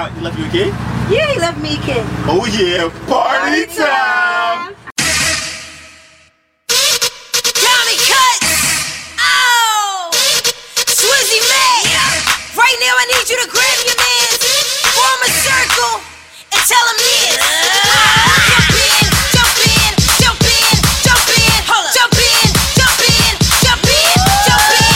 out. You left you a kid? Yeah, he left me a kid. Oh yeah, party time! Johnny Cuts! Oh! Swizzy Mac! Right now I need you to grab your man, form a circle, and tell him this. Jump in, jump in, jump in, hold up. Jump in, jump in, jump in, jump in.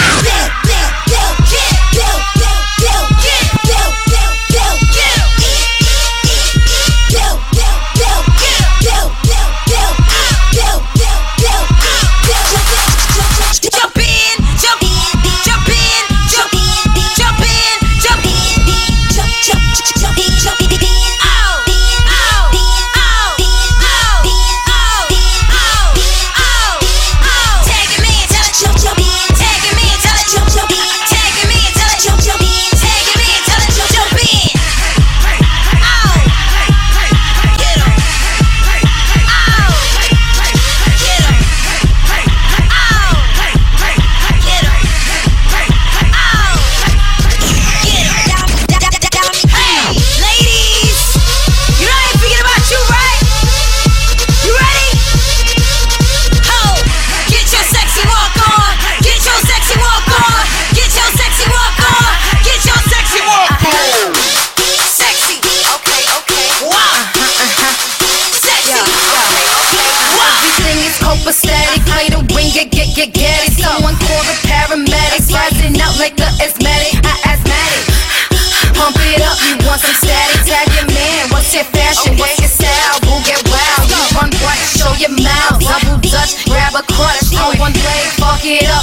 Get it. Someone call the paramedics. Rising out like the asthmatic. Asthmatic. Pump it up, you want some static. Tag your man, what's your fashion? What's your style? Boo, get wild. You run bright, show your mouth. Double Dutch, grab a crush. On one leg, fuck it up.